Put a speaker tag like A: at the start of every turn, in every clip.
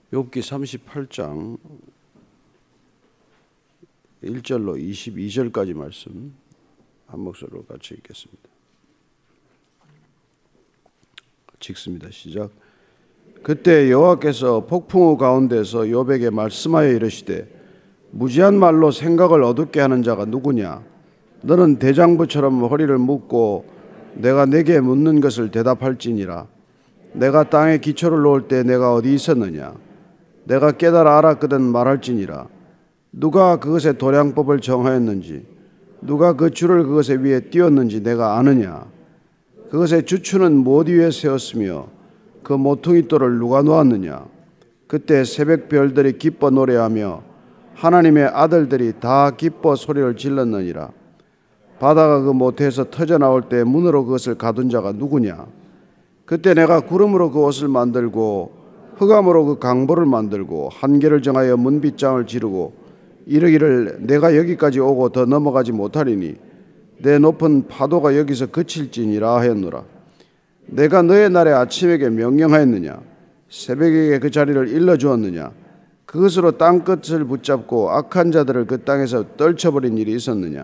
A: 욥기 38장 1절로 22절까지 말씀 한 목소리로 같이 읽겠습니다. 읽습니다. 시작. 그때 여호와께서 폭풍우 가운데서 욥에게 말씀하여 이르시되 무지한 말로 생각을 어둡게 하는 자가 누구냐? 너는 대장부처럼 허리를 묶고 내가 내게 묻는 것을 대답할지니라. 내가 땅에 기초를 놓을 때 내가 어디 있었느냐? 내가 깨달아 알았거든 말할지니라. 누가 그것의 도량법을 정하였는지, 누가 그 줄을 그것의 위에 띄웠는지 내가 아느냐? 그것의 주추는 못 위에 세웠으며 그 모퉁이 돌을 누가 놓았느냐? 그때 새벽 별들이 기뻐 노래하며 하나님의 아들들이 다 기뻐 소리를 질렀느니라. 바다가 그 모태에서 터져 나올 때 문으로 그것을 가둔 자가 누구냐? 그때 내가 구름으로 그 옷을 만들고 흑암으로 그 강보를 만들고 한계를 정하여 문빗장을 지르고 이르기를 내가 여기까지 오고 더 넘어가지 못하리니 내 높은 파도가 여기서 그칠지니라 하였노라. 내가 너의 날에 아침에게 명령하였느냐? 새벽에게 그 자리를 일러주었느냐? 그것으로 땅끝을 붙잡고 악한 자들을 그 땅에서 떨쳐버린 일이 있었느냐?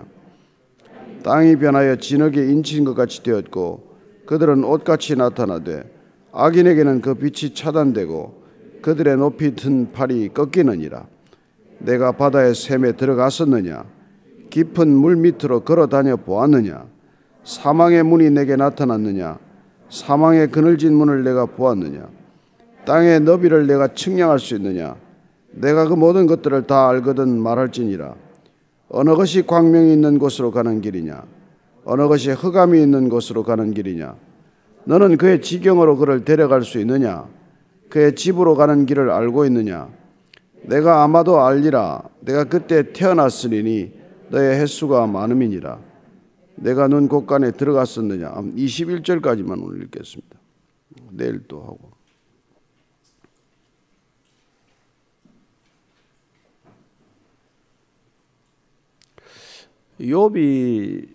A: 땅이 변하여 진흙에 인친 것 같이 되었고 그들은 옷같이 나타나되 악인에게는 그 빛이 차단되고 그들의 높이 든 팔이 꺾이느니라. 내가 바다의 샘에 들어갔었느냐? 깊은 물 밑으로 걸어 다녀 보았느냐? 사망의 문이 내게 나타났느냐? 사망의 그늘진 문을 내가 보았느냐? 땅의 너비를 내가 측량할 수 있느냐? 내가 그 모든 것들을 다 알거든 말할지니라. 어느 것이 광명이 있는 곳으로 가는 길이냐? 어느 것이 흑암이 있는 곳으로 가는 길이냐? 너는 그의 지경으로 그를 데려갈 수 있느냐? 그의 집으로 가는 길을 알고 있느냐? 내가 아마도 알리라. 내가 그때 태어났으리니 너의 횟수가 많음이니라. 내가 눈 곳간에 들어갔었느냐? 21절까지만 오늘 읽겠습니다. 내일 또 하고. 욥이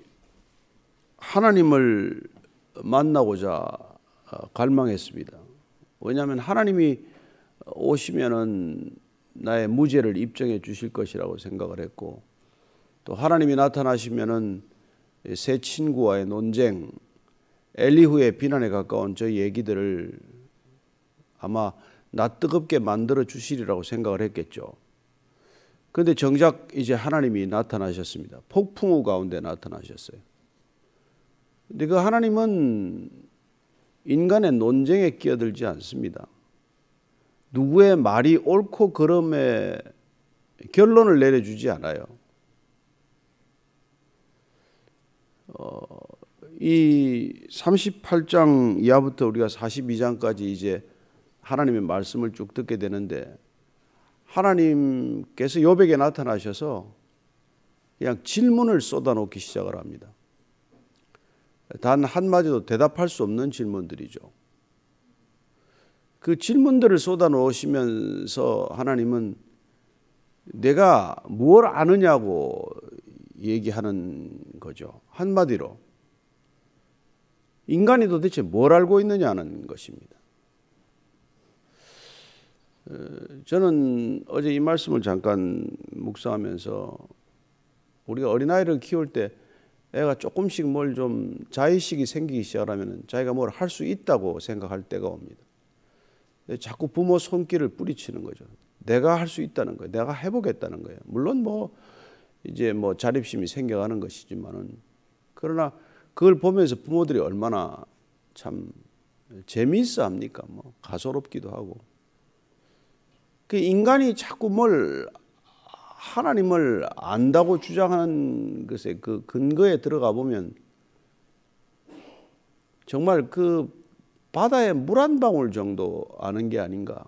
A: 하나님을 만나고자 갈망했습니다. 왜냐하면 하나님이 오시면은 나의 무죄를 입증해 주실 것이라고 생각을 했고, 또 하나님이 나타나시면은 새 친구와의 논쟁, 엘리후의 비난에 가까운 저 얘기들을 아마 낯뜨겁게 만들어 주시리라고 생각을 했겠죠. 그런데 정작 이제 하나님이 나타나셨습니다. 폭풍우 가운데 나타나셨어요. 근데 그 하나님은 인간의 논쟁에 끼어들지 않습니다. 누구의 말이 옳고 그름에 결론을 내려주지 않아요. 이 38장 이하부터 우리가 42장까지 이제 하나님의 말씀을 쭉 듣게 되는데, 하나님께서 욥에게 나타나셔서 그냥 질문을 쏟아놓기 시작을 합니다. 단 한마디도 대답할 수 없는 질문들이죠. 그 질문들을 쏟아놓으시면서 하나님은 내가 뭘 아느냐고 얘기하는 거죠. 한마디로 인간이 도대체 뭘 알고 있느냐는 것입니다. 저는 어제 이 말씀을 잠깐 묵상하면서 우리가 어린아이를 키울 때 애가 조금씩 뭘 좀 자의식이 생기기 시작하면 자기가 뭘 할 수 있다고 생각할 때가 옵니다. 자꾸 부모 손길을 뿌리치는 거죠. 내가 할 수 있다는 거예요. 내가 해보겠다는 거예요. 물론 이제 자립심이 생겨가는 것이지만은, 그러나 그걸 보면서 부모들이 얼마나 참 재미있어 합니까? 가소롭기도 하고. 그 인간이 자꾸 하나님을 안다고 주장하는 것에 그 근거에 들어가 보면 정말 그 바다에 물 한 방울 정도 아는 게 아닌가.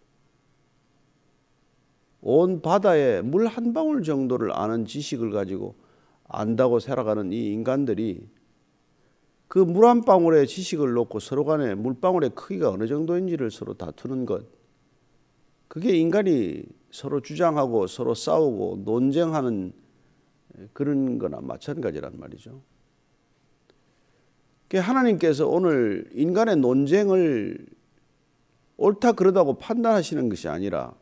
A: 온 바다에 물 한 방울 정도를 아는 지식을 가지고 안다고 살아가는 이 인간들이 그 물 한 방울의 지식을 놓고 서로 간에 물방울의 크기가 어느 정도인지를 서로 다투는 것, 그게 인간이 서로 주장하고 서로 싸우고 논쟁하는 그런 거나 마찬가지란 말이죠. 하나님께서 오늘 인간의 논쟁을 옳다 그러다고 판단하시는 것이 아니라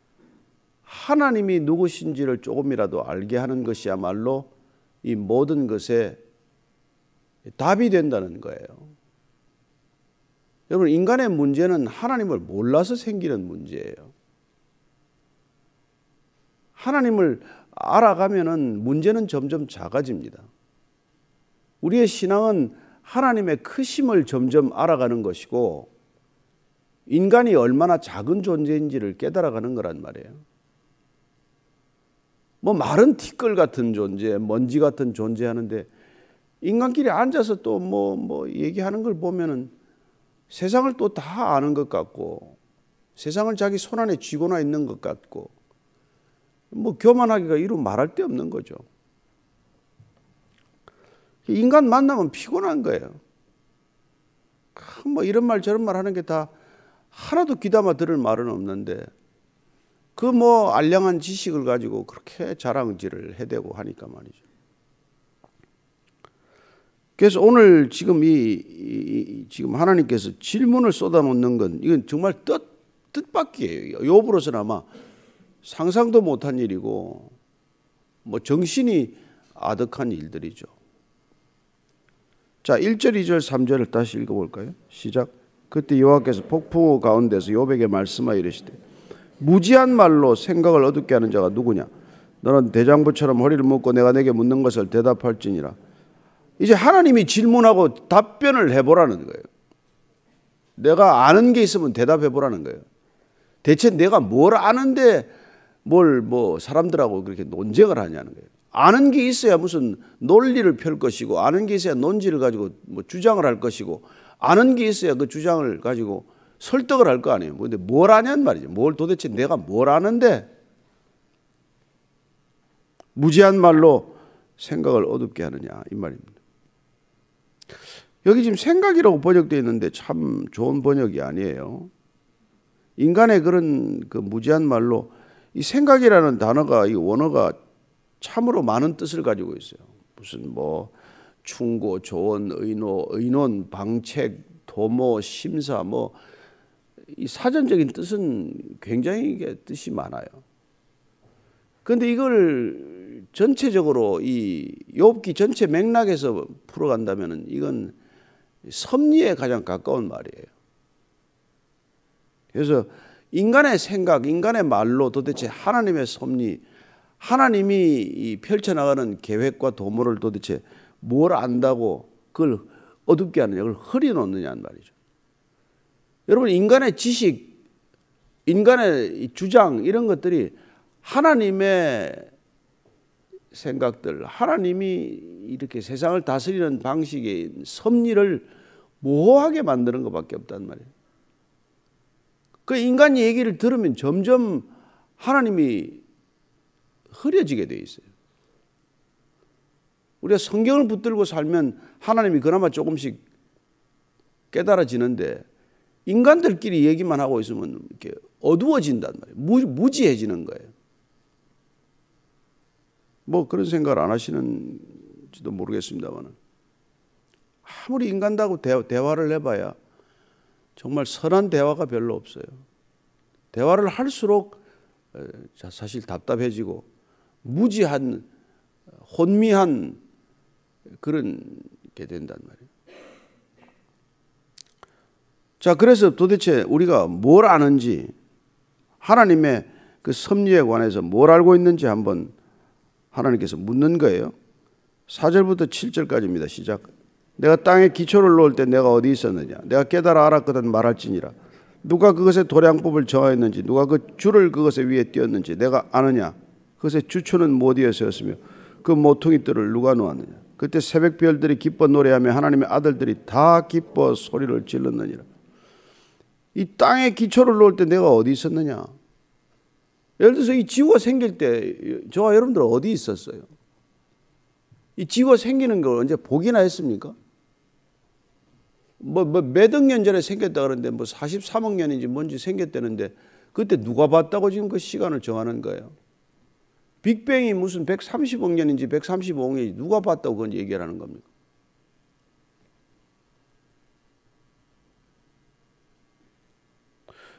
A: 하나님이 누구신지를 조금이라도 알게 하는 것이야말로 이 모든 것에 답이 된다는 거예요. 여러분, 인간의 문제는 하나님을 몰라서 생기는 문제예요. 하나님을 알아가면은 문제는 점점 작아집니다. 우리의 신앙은 하나님의 크심을 점점 알아가는 것이고 인간이 얼마나 작은 존재인지를 깨달아가는 거란 말이에요. 뭐 마른 티끌 같은 존재, 먼지 같은 존재 하는데 인간끼리 앉아서 또 뭐 얘기하는 걸 보면은 세상을 또 다 아는 것 같고 세상을 자기 손안에 쥐고나 있는 것 같고 뭐 교만하기가 이루 말할 데 없는 거죠. 인간 만나면 피곤한 거예요. 뭐 이런 말 저런 말 하는 게 다 하나도 귀담아 들을 말은 없는데 그 뭐 알량한 지식을 가지고 그렇게 자랑질을 해대고 하니까 말이죠. 그래서 오늘 지금 지금 하나님께서 질문을 쏟아놓는 건 이건 정말 뜻밖이에요. 욥으로서는 아마 상상도 못한 일이고 뭐 정신이 아득한 일들이죠. 자, 1절, 2절, 3절을 다시 읽어볼까요? 시작. 그때 여호와께서 폭풍우 가운데서 욥에게 말씀하여 이르시되 무지한 말로 생각을 어둡게 하는 자가 누구냐? 너는 대장부처럼 허리를 묶고 내가 내게 묻는 것을 대답할지니라. 이제 하나님이 질문하고 답변을 해보라는 거예요. 내가 아는 게 있으면 대답해보라는 거예요. 대체 내가 뭘 아는데 뭘 뭐 사람들하고 그렇게 논쟁을 하냐는 거예요. 아는 게 있어야 무슨 논리를 펼 것이고 아는 게 있어야 논지를 가지고 뭐 주장을 할 것이고 아는 게 있어야 그 주장을 가지고 설득을 할 거 아니에요. 근데 뭘 아냐는 말이죠. 뭘 도대체 내가 뭘 아는데 무지한 말로 생각을 어둡게 하느냐 이 말입니다. 여기 지금 생각이라고 번역되어 있는데 참 좋은 번역이 아니에요. 인간의 그런 그 무지한 말로 이 생각이라는 단어가 이 원어가 참으로 많은 뜻을 가지고 있어요. 무슨 뭐 충고, 조언, 의논, 방책, 도모, 심사 뭐 이 사전적인 뜻은 굉장히 뜻이 많아요. 그런데 이걸 전체적으로 이 욥기 전체 맥락에서 풀어간다면은 이건 섭리에 가장 가까운 말이에요. 그래서 인간의 생각, 인간의 말로 도대체 하나님의 섭리, 하나님이 이 펼쳐나가는 계획과 도모를 도대체 뭘 안다고 그걸 어둡게 하느냐, 그걸 흐려놓느냐는 말이죠. 여러분, 인간의 지식, 인간의 주장 이런 것들이 하나님의 생각들, 하나님이 이렇게 세상을 다스리는 방식의 섭리를 모호하게 만드는 것밖에 없단 말이에요. 그 인간 얘기를 들으면 점점 하나님이 흐려지게 돼 있어요. 우리가 성경을 붙들고 살면 하나님이 그나마 조금씩 깨달아지는데 인간들끼리 얘기만 하고 있으면 이렇게 어두워진단 말이에요. 무지해지는 거예요. 뭐 그런 생각을 안 하시는지도 모르겠습니다만 아무리 인간하고 대화를 해봐야 정말 선한 대화가 별로 없어요. 대화를 할수록 사실 답답해지고 무지한 혼미한 그런 게 된단 말이에요. 자, 그래서 도대체 우리가 뭘 아는지 하나님의 그 섭리에 관해서 뭘 알고 있는지 한번 하나님께서 묻는 거예요. 4절부터 7절까지입니다. 시작. 내가 땅에 기초를 놓을 때 내가 어디 있었느냐? 내가 깨달아 알았거든 말할지니라. 누가 그것의 도량법을 정하였는지 누가 그 줄을 그것의 위에 띄었는지 내가 아느냐? 그것의 주초는 무엇이었으며 그 모퉁이 뜰을 누가 놓았느냐? 그때 새벽 별들이 기뻐 노래하며 하나님의 아들들이 다 기뻐 소리를 질렀느니라. 이 땅에 기초를 놓을 때 내가 어디 있었느냐? 예를 들어서 이 지구가 생길 때 저와 여러분들 어디 있었어요? 이 지구가 생기는 걸 언제 보기나 했습니까? 몇 억 년 전에 생겼다 그러는데 43억 년인지 뭔지 생겼다는데 그때 누가 봤다고 지금 그 시간을 정하는 거예요? 빅뱅이 무슨 130억 년인지 135억 년인지 누가 봤다고 그건 얘기를 하는 겁니까?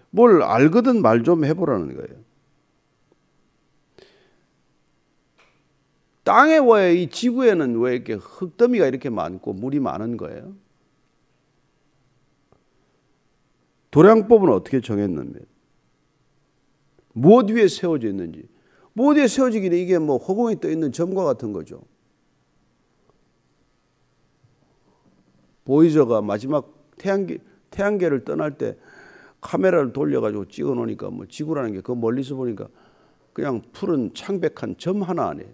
A: 뭘 알거든 말 좀 해보라는 거예요. 땅에 왜 이 지구에는 왜 이렇게 흙더미가 이렇게 많고 물이 많은 거예요? 도량법은 어떻게 정했는데? 무엇 위에 세워져 있는지. 무엇 위에 세워지기는 이게 뭐 허공에 떠 있는 점과 같은 거죠. 보이저가 마지막 태양계를 떠날 때 카메라를 돌려가지고 찍어 놓으니까 뭐 지구라는 게 그 멀리서 보니까 그냥 푸른 창백한 점 하나 안에.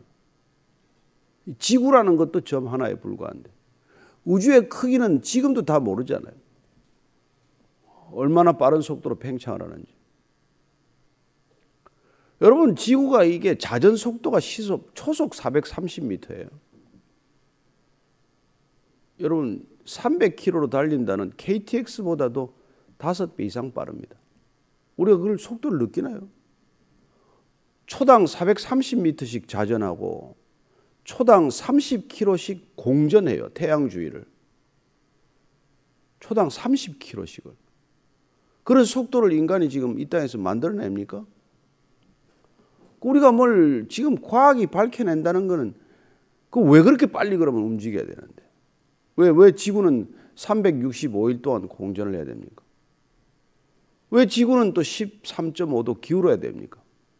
A: 지구라는 것도 점 하나에 불과한데 우주의 크기는 지금도 다 모르잖아요. 얼마나 빠른 속도로 팽창을 하는지. 여러분 지구가 이게 자전 속도가 초속 430m예요. 여러분 300km로 달린다는 KTX보다도 5배 이상 빠릅니다. 우리가 그걸 속도를 느끼나요? 초당 430m씩 자전하고 초당 30km씩 공전해요. 태양 주위를. 초당 30km씩을. 그런 속도를 인간이 지금 이 땅에서 만들어냅니까? 우리가 뭘 지금 과학이 밝혀낸다는 거는 그 왜 그렇게 빨리 그러면 움직여야 되는데. 왜 지구는 365일 동안 공전을 해야 됩니까? 왜 지구는 또 13.5도 기울어야 됩니까?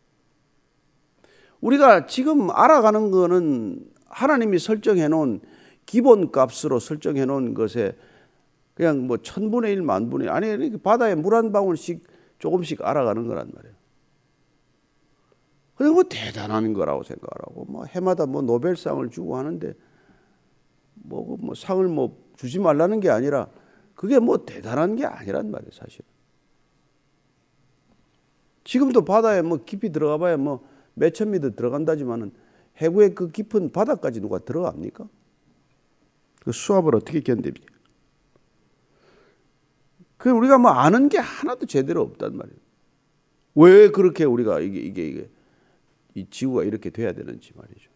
A: 우리가 지금 알아가는 거는 하나님이 설정해 놓은 기본 값으로 설정해 놓은 것에 그냥 뭐 1000분의 1, 만분의 1, 아니 바다에 물 한 방울씩 조금씩 알아가는 거란 말이에요. 그게 뭐 대단한 거라고 생각하고 뭐 해마다 뭐 노벨상을 주고 하는데 뭐 상을 뭐 주지 말라는 게 아니라 그게 뭐 대단한 게 아니란 말이에요, 사실. 지금도 바다에 뭐 깊이 들어가 봐야 뭐 몇천 미터 들어간다지만은 해구의 그 깊은 바다까지 누가 들어갑니까? 그 수압을 어떻게 견딥니까? 그 우리가 뭐 아는 게 하나도 제대로 없단 말이에요. 왜 그렇게 우리가 이게 이 지구가 이렇게 돼야 되는지 말이죠.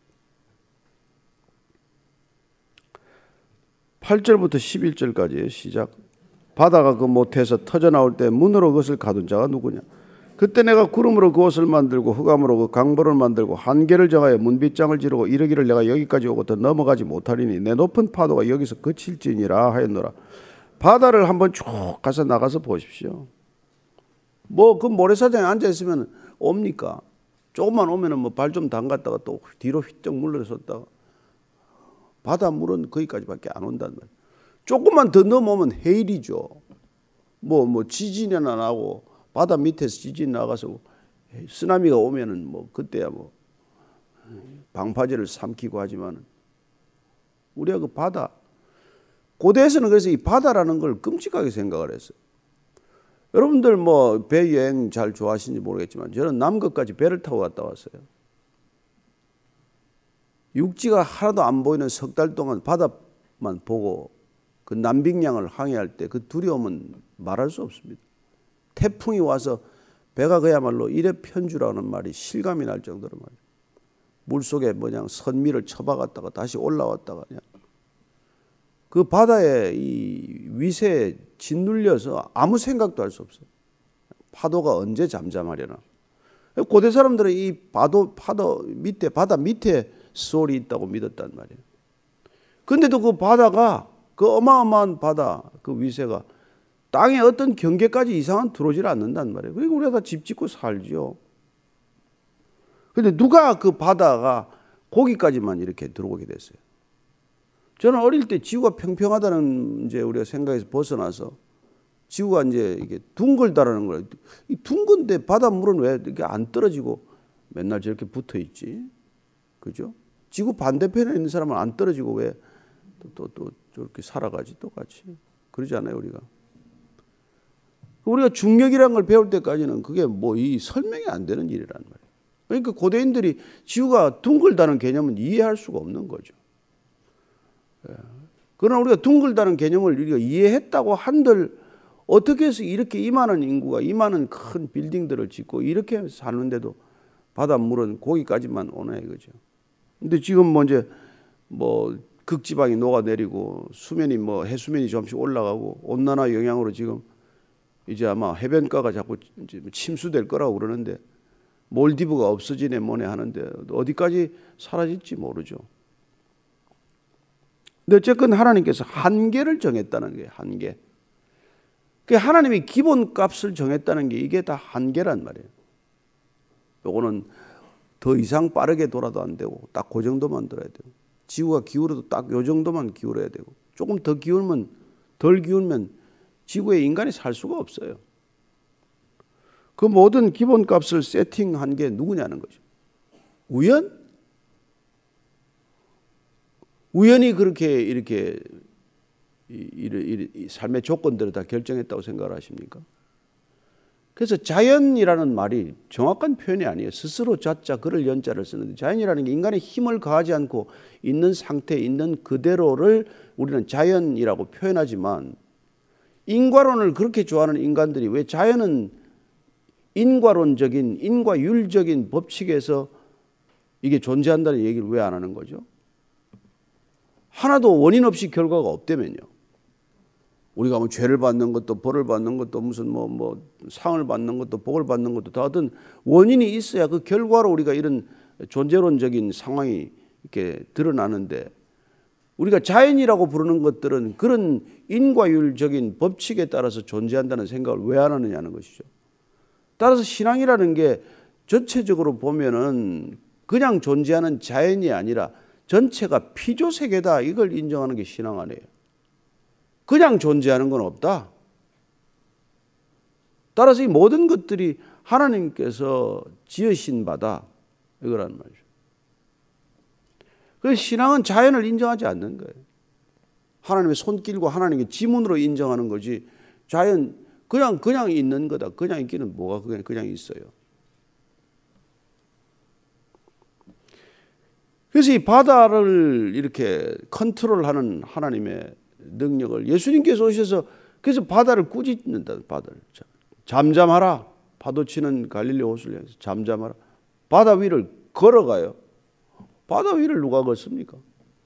A: 8절부터 11절까지 시작. 바다가 그 못에서 터져 나올 때 문으로 그것을 가둔 자가 누구냐? 그때 내가 구름으로 그것을 만들고 흑암으로 그 강보를 만들고 한계를 정하여 문빗장을 지르고 이르기를 내가 여기까지 오고 더 넘어가지 못하리니 내 높은 파도가 여기서 그칠지니라 하였노라. 바다를 한번 쭉 가서 나가서 보십시오. 뭐 그 모래사장에 앉아 있으면 옵니까? 조금만 오면은 뭐 발 좀 담갔다가 또 뒤로 휘쩍 물러섰다가 바다 물은 거기까지밖에 안 온단 말이에요. 조금만 더 넘어오면 해일이죠. 뭐 지진이나 나고 바다 밑에서 지진 나가서 쓰나미가 오면은 뭐 그때야 뭐 방파제를 삼키고 하지만은 우리가 그 바다 고대에서는 그래서 이 바다라는 걸 끔찍하게 생각을 했어요. 여러분들 뭐 배 여행 잘 좋아하시는지 모르겠지만 저는 남극까지 배를 타고 갔다 왔어요. 육지가 하나도 안 보이는 석 달 동안 바다만 보고 그 남빙양을 항해할 때 그 두려움은 말할 수 없습니다. 태풍이 와서 배가 그야말로 일회 편주라는 말이 실감이 날 정도로 말이에요. 물속에 뭐냐 선미를 쳐박았다가 다시 올라왔다가 그냥 그 바다에 이 위세에 짓눌려서 아무 생각도 할 수 없어요. 파도가 언제 잠잠하려나. 고대 사람들은 이 파도 밑에 바다 밑에 수월이 있다고 믿었단 말이에요. 그런데도 그 바다가 그 어마어마한 바다 그 위세가 땅에 어떤 경계까지 이상은 들어오질 않는단 말이에요. 그러니까 우리가 다 집 짓고 살죠. 그런데 누가 그 바다가 거기까지만 이렇게 들어오게 됐어요. 저는 어릴 때 지구가 평평하다는 이제 우리가 생각에서 벗어나서 지구가 이제 이게 둥글다라는 거예요. 이 둥근데 바닷물은 왜 이렇게 안 떨어지고 맨날 저렇게 붙어 있지? 그죠? 지구 반대편에 있는 사람은 안 떨어지고 왜 또 저렇게 살아가지 똑같이? 그러지 않아요, 우리가? 우리가 중력이라는 걸 배울 때까지는 그게 뭐 이 설명이 안 되는 일이란 말이에요. 그러니까 고대인들이 지구가 둥글다는 개념은 이해할 수가 없는 거죠. 그러나 우리가 둥글다는 개념을 우리가 이해했다고 한들 어떻게 해서 이렇게 이만한 인구가 이만한 큰 빌딩들을 짓고 이렇게 사는데도 바닷물은 거기까지만 오나 이거죠. 근데 지금 뭐 이제 뭐 극지방이 녹아내리고 수면이 뭐 해수면이 조금씩 올라가고 온난화 영향으로 지금 이제 아마 해변가가 자꾸 침수될 거라고 그러는데 몰디브가 없어지네 뭐네 하는데 어디까지 사라질지 모르죠. 근데 어쨌든 하나님께서 한계를 정했다는 거예요. 한계. 그 하나님이 기본값을 정했다는 게 이게 다 한계란 말이에요. 요거는 더 이상 빠르게 돌아도 안 되고 딱 그 정도만 돌아야 되고 지구가 기울어도 딱 요 정도만 기울어야 되고 조금 더 기울면 덜 기울면 지구에 인간이 살 수가 없어요. 그 모든 기본값을 세팅한 게 누구냐는 거죠. 우연? 우연히 그렇게 이렇게 삶의 조건들을 다 결정했다고 생각을 하십니까? 그래서 자연이라는 말이 정확한 표현이 아니에요. 스스로 자자 그를 연자를 쓰는데 자연이라는 게 인간의 힘을 가하지 않고 있는 상태에 있는 그대로를 우리는 자연이라고 표현하지만 인과론을 그렇게 좋아하는 인간들이 왜 자연은 인과론적인 인과율적인 법칙에서 이게 존재한다는 얘기를 왜 안 하는 거죠? 하나도 원인 없이 결과가 없다면요. 우리가 뭐 죄를 받는 것도 벌을 받는 것도 무슨 뭐 상을 받는 것도 복을 받는 것도 다 어떤 원인이 있어야 그 결과로 우리가 이런 존재론적인 상황이 이렇게 드러나는데 우리가 자연이라고 부르는 것들은 그런 인과율적인 법칙에 따라서 존재한다는 생각을 왜 안 하느냐는 것이죠. 따라서 신앙이라는 게 전체적으로 보면은 그냥 존재하는 자연이 아니라 전체가 피조세계다 이걸 인정하는 게 신앙 아니에요. 그냥 존재하는 건 없다. 따라서 이 모든 것들이 하나님께서 지으신 바다 이거란 말이죠. 그래서 신앙은 자연을 인정하지 않는 거예요. 하나님의 손길과 하나님의 지문으로 인정하는 거지 자연 그냥 있는 거다. 그냥 있기는 뭐가 그냥 있어요. 그래서 이 바다를 이렇게 컨트롤하는 하나님의 능력을 예수님께서 오셔서 그래서 바다를 꾸짖는다. 바다를 잠잠하라. 파도 치는 갈릴리 호수를 향해서 잠잠하라. 바다 위를 걸어가요. 바다 위를 누가 걷습니까?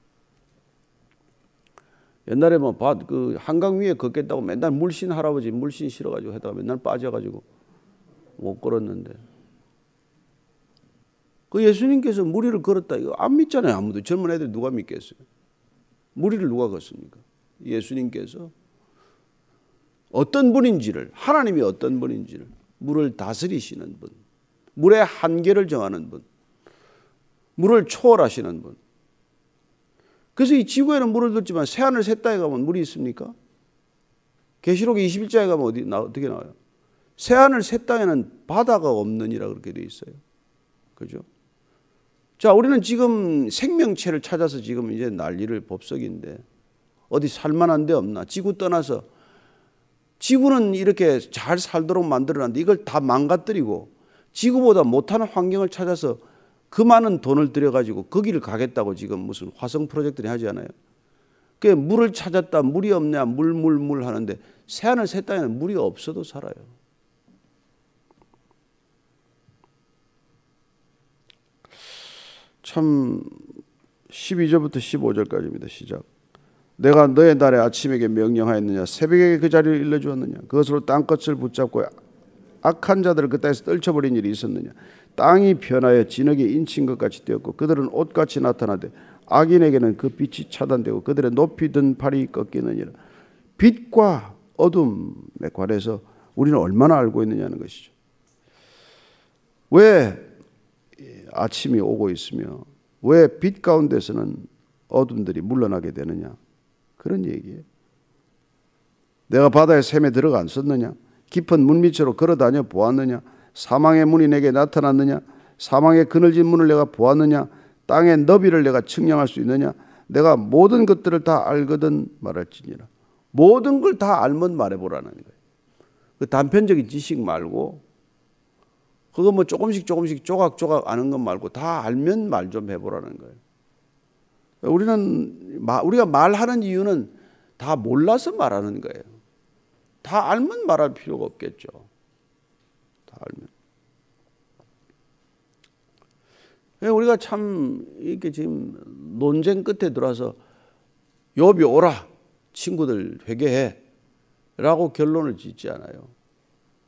A: 옛날에 뭐 그 한강 위에 걷겠다고 맨날 물씬 할아버지 물씬 실어가지고 하다가 맨날 빠져가지고 못 걸었는데 그 예수님께서 물 위를 걸었다 이거 안 믿잖아요. 아무도 젊은 애들 누가 믿겠어요? 물 위를 누가 걷습니까? 예수님께서 어떤 분인지를 하나님이 어떤 분인지를 물을 다스리시는 분, 물의 한계를 정하는 분, 물을 초월하시는 분. 그래서 이 지구에는 물을 뒀지만 새하늘 새 땅에 가면 물이 있습니까? 계시록 21장에 가면 어떻게 나와요? 새하늘 새 땅에는 바다가 없느니라 그렇게 돼 있어요. 그죠? 자, 우리는 지금 생명체를 찾아서 지금 이제 난리를 법석인데 어디 살만한 데 없나? 지구 떠나서 지구는 이렇게 잘 살도록 만들어놨는데 이걸 다 망가뜨리고 지구보다 못하는 환경을 찾아서 그 많은 돈을 들여가지고 거기를 가겠다고 지금 무슨 화성 프로젝트를 하지 않아요? 그 물을 찾았다 물이 없냐 물 하는데 새하늘 새 땅에는 물이 없어도 살아요. 참 12절부터 15절까지입니다. 시작. 내가 너의 날에 아침에게 명령하였느냐 새벽에 그 자리를 일러주었느냐 그것으로 땅끝을 붙잡고 악한 자들을 그 땅에서 떨쳐버린 일이 있었느냐 땅이 변하여 진흙에 인친 것 같이 되었고 그들은 옷같이 나타나되 악인에게는 그 빛이 차단되고 그들의 높이 든 발이 꺾이느니라. 빛과 어둠에 관해서 우리는 얼마나 알고 있느냐는 것이죠. 왜 아침이 오고 있으며 왜 빛 가운데서는 어둠들이 물러나게 되느냐 그런 얘기예요. 내가 바다의 샘에 들어갔었느냐 깊은 문 밑으로 걸어다녀 보았느냐 사망의 문이 내게 나타났느냐 사망의 그늘진 문을 내가 보았느냐 땅의 너비를 내가 측량할 수 있느냐 내가 모든 것들을 다 알거든 말할지니라. 모든 걸 다 알면 말해보라는 거예요. 그 단편적인 지식 말고 그거 뭐 조금씩 조각조각 아는 것 말고 다 알면 말 좀 해보라는 거예요. 우리가 말하는 이유는 다 몰라서 말하는 거예요. 다 알면 말할 필요가 없겠죠. 다 알면. 우리가 참 이렇게 지금 논쟁 끝에 들어와서 욥이 오라 친구들 회개해 라고 결론을 짓지 않아요.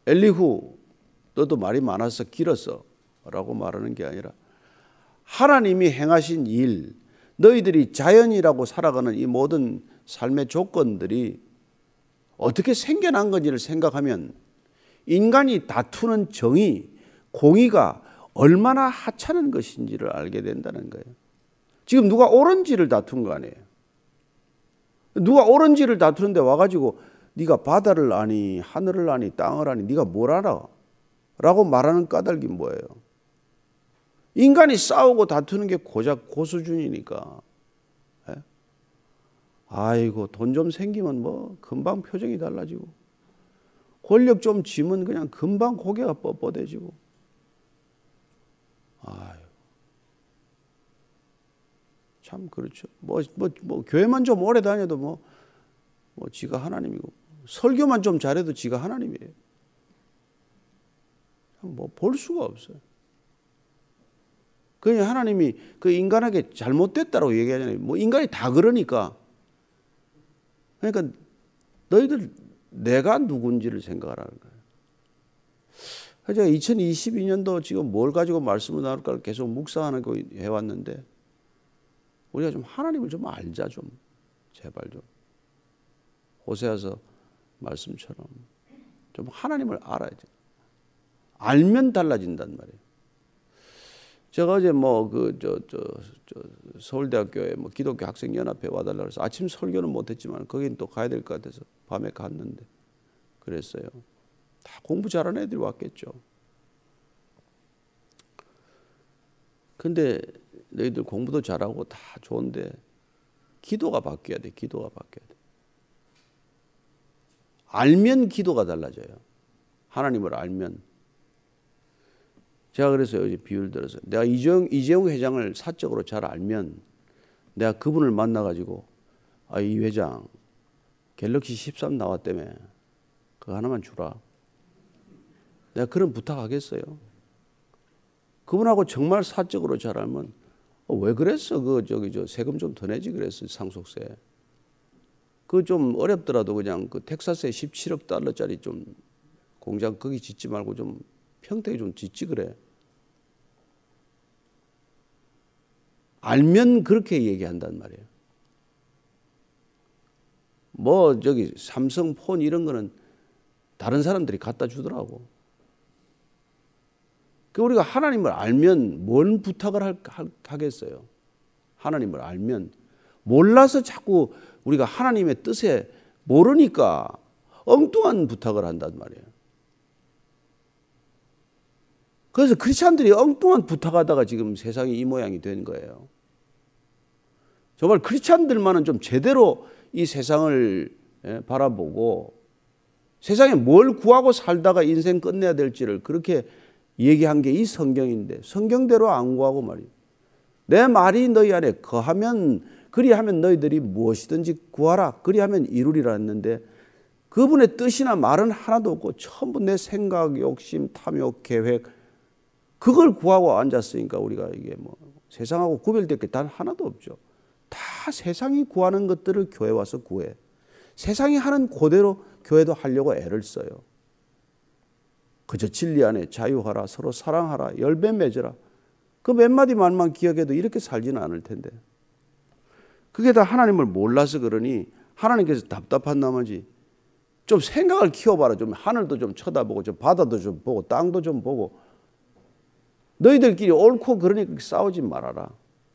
A: 엘리후 너도 말이 많아서 길었어 라고 말하는 게 아니라 하나님이 행하신 일, 너희들이 자연이라고 살아가는 이 모든 삶의 조건들이 어떻게 생겨난 건지를 생각하면 인간이 다투는 정의, 공의가 얼마나 하찮은 것인지를 알게 된다는 거예요. 지금 누가 옳은지를 다툰 거 아니에요. 누가 옳은지를 다투는데 와가지고 네가 바다를 아니 하늘을 아니 땅을 아니 네가 뭘 알아? 라고 말하는 까닭이 뭐예요? 인간이 싸우고 다투는 게 고작 고수준이니까. 예? 아이고 돈 좀 생기면 뭐 금방 표정이 달라지고 권력 좀 쥐면 그냥 금방 고개가 뻣뻣해지고. 아유, 참 그렇죠. 뭐 교회만 좀 오래 다녀도 뭐 지가 하나님이고 설교만 좀 잘해도 지가 하나님이에요. 뭐 볼 수가 없어요. 그냥 하나님이 그 인간에게 잘못됐다고 얘기하잖아요. 뭐 인간이 다 그러니까. 그러니까 너희들 내가 누군지를 생각하라는 거예요. 그래서 제가 2022년도 지금 뭘 가지고 말씀을 나눌까 계속 묵상하는 거 해왔는데 우리가 좀 하나님을 좀 알자 좀 제발 좀 호세아서 말씀처럼 좀 하나님을 알아야 돼. 알면 달라진단 말이에요. 제가 어제 서울대학교에 기독교 학생연합회 와달라고 해서 아침 설교는 못했지만 거긴 또 가야 될 것 같아서 밤에 갔는데 그랬어요. 다 공부 잘하는 애들이 왔겠죠. 근데 너희들 공부도 잘하고 다 좋은데 기도가 바뀌어야 돼. 기도가 바뀌어야 돼. 알면 기도가 달라져요. 하나님을 알면. 제가 그래서 어제 비유를 들어서 내가 이재용 회장을 사적으로 잘 알면 내가 그분을 만나가지고 이 회장 갤럭시 13 나왔다며 그거 하나만 주라. 내가 그런 부탁하겠어요. 그분하고 정말 사적으로 잘 알면 왜 그랬어? 세금 좀 더 내지 그랬어 상속세. 그 좀 어렵더라도 그냥 그 텍사스에 17억 달러짜리 좀 공장 거기 짓지 말고 좀 평택에 좀 짓지 그래. 알면 그렇게 얘기한단 말이에요. 삼성 폰 이런 거는 다른 사람들이 갖다 주더라고. 그 우리가 하나님을 알면 뭔 부탁을 하겠어요? 하나님을 알면 몰라서 자꾸 우리가 하나님의 뜻에 모르니까 엉뚱한 부탁을 한단 말이에요. 그래서 크리스찬들이 엉뚱한 부탁하다가 지금 세상이 이 모양이 된 거예요. 정말 크리스찬들만은 좀 제대로 이 세상을 바라보고 세상에 뭘 구하고 살다가 인생 끝내야 될지를 그렇게 얘기한 게 이 성경인데 성경대로 안 구하고 말이에요. 내 말이 너희 안에 그리하면 너희들이 무엇이든지 구하라. 그리하면 이루리라 했는데 그분의 뜻이나 말은 하나도 없고 전부 내 생각, 욕심, 탐욕, 계획 그걸 구하고 앉았으니까 우리가 이게 세상하고 구별될 게 단 하나도 없죠. 다 세상이 구하는 것들을 교회 와서 구해. 세상이 하는 그대로 교회도 하려고 애를 써요. 그저 진리 안에 자유하라, 서로 사랑하라, 열매 맺으라. 그 몇 마디 말만 기억해도 이렇게 살지는 않을 텐데. 그게 다 하나님을 몰라서 그러니 하나님께서 답답한 나머지 좀 생각을 키워봐라. 좀 하늘도 좀 쳐다보고 좀 바다도 좀 보고 땅도 좀 보고 너희들끼리 옳고 그러니까 싸우지 말아라.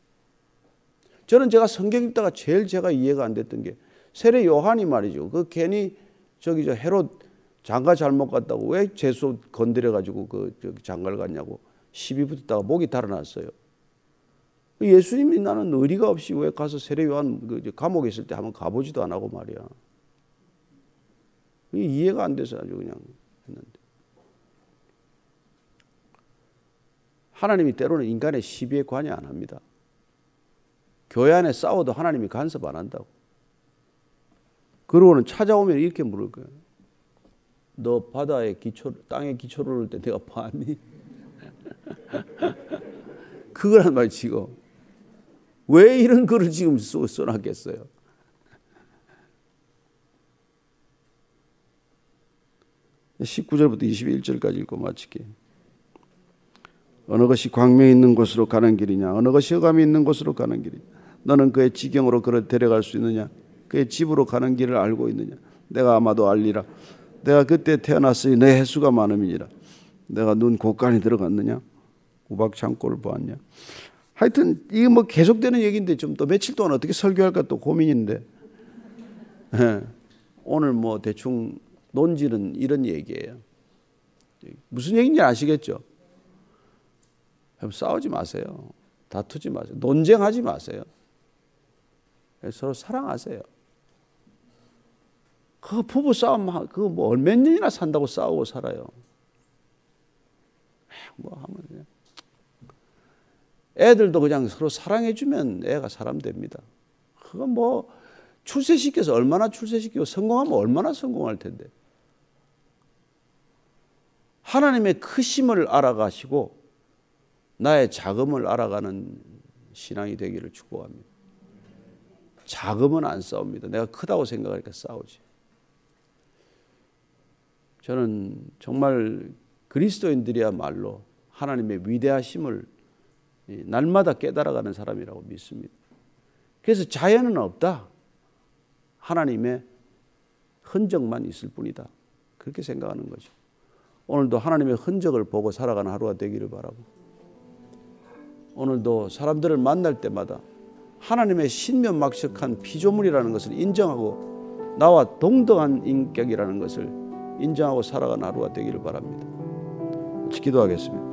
A: 저는 제가 성경 읽다가 제일 제가 이해가 안 됐던 게 세례 요한이 말이죠. 그 괜히 헤롯 장가 잘못 갔다고 왜 제수 건드려가지고 장가를 갔냐고 시비 붙었다가 목이 달아났어요. 예수님이 나는 의리가 없이 왜 가서 세례 요한 감옥에 있을 때 한번 가보지도 안 하고 말이야. 이해가 안 돼서 아주 그냥 했는데. 하나님이 때로는 인간의 시비에 관여 안 합니다. 교회 안에 싸워도 하나님이 간섭 안 한다고. 그러고는 찾아오면 이렇게 물을 거예요. 너 땅에 기초를 놓을 때 내가 봤니? 그거란 말이지 지금. 왜 이런 글을 지금 써놨겠어요? 19절부터 21절까지 읽고 마칠게요. 어느 것이 광명이 있는 곳으로 가는 길이냐, 어느 것이 흑암이 있는 곳으로 가는 길이냐, 너는 그의 지경으로 그를 데려갈 수 있느냐, 그의 집으로 가는 길을 알고 있느냐. 내가 아마도 알리라. 내가 그때 태어났으니 내 횟수가 많음이니라. 내가 눈 곳간이 들어갔느냐, 우박 창고를 보았냐. 하여튼 이게 뭐 계속되는 얘기인데 좀 또 며칠 동안 어떻게 설교할까 또 고민인데, 오늘 뭐 대충 논지는 이런 얘기예요. 무슨 얘기인지 아시겠죠? 싸우지 마세요. 다투지 마세요. 논쟁하지 마세요. 서로 사랑하세요. 그 부부 싸움 그거 뭐 몇 년이나 산다고 싸우고 살아요. 뭐 하면 애들도 그냥 서로 사랑해주면 애가 사람 됩니다. 그건 뭐 출세시켜서 얼마나 출세시키고 성공하면 얼마나 성공할 텐데. 하나님의 크심을 알아가시고 나의 작음을 알아가는 신앙이 되기를 축복합니다. 작음은 안 싸웁니다. 내가 크다고 생각하니까 싸우지. 저는 정말 그리스도인들이야말로 하나님의 위대하심을 날마다 깨달아가는 사람이라고 믿습니다. 그래서 자연은 없다. 하나님의 흔적만 있을 뿐이다. 그렇게 생각하는 거죠. 오늘도 하나님의 흔적을 보고 살아가는 하루가 되기를 바라고, 오늘도 사람들을 만날 때마다 하나님의 신면막측한 피조물이라는 것을 인정하고 나와 동등한 인격이라는 것을 인정하고 살아가는 하루가 되기를 바랍니다. 같이 기도하겠습니다.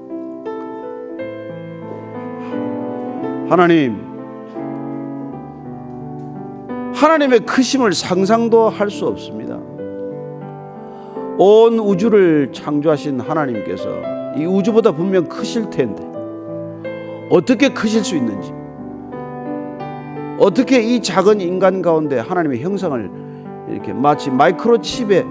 A: 하나님의 크심을 상상도 할 수 없습니다. 온 우주를 창조하신 하나님께서 이 우주보다 분명 크실 텐데 어떻게 크실 수 있는지, 어떻게 이 작은 인간 가운데 하나님의 형상을 이렇게 마치 마이크로칩에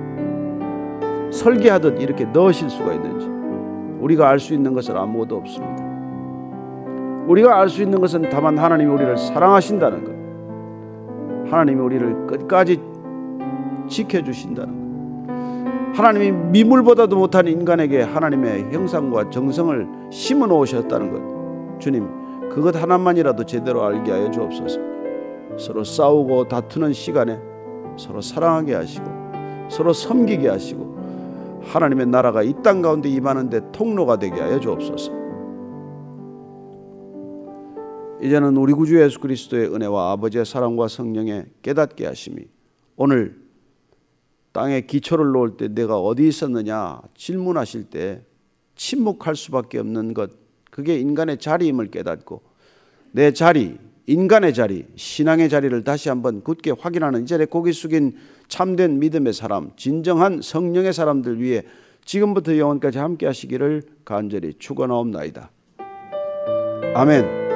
A: 설계하듯 이렇게 넣으실 수가 있는지 우리가 알 수 있는 것은 아무것도 없습니다. 우리가 알 수 있는 것은 다만 하나님이 우리를 사랑하신다는 것, 하나님이 우리를 끝까지 지켜주신다는 것, 하나님이 미물보다도 못한 인간에게 하나님의 형상과 정성을 심어 놓으셨다는 것, 주님 그것 하나만이라도 제대로 알게 하여 주옵소서. 서로 싸우고 다투는 시간에 서로 사랑하게 하시고 서로 섬기게 하시고 하나님의 나라가 이 땅 가운데 임하는 데 통로가 되게 하여 주옵소서. 이제는 우리 구주 예수 그리스도의 은혜와 아버지의 사랑과 성령의 깨닫게 하심이 오늘 땅에 기초를 놓을 때 내가 어디 있었느냐 질문하실 때 침묵할 수밖에 없는 것, 그게 인간의 자리임을 깨닫고 내 자리, 인간의 자리, 신앙의 자리를 다시 한번 굳게 확인하는 이 자리에 고개 숙인 참된 믿음의 사람, 진정한 성령의 사람들 위해 지금부터 영원까지 함께 하시기를 간절히 축원하옵나이다. 아멘.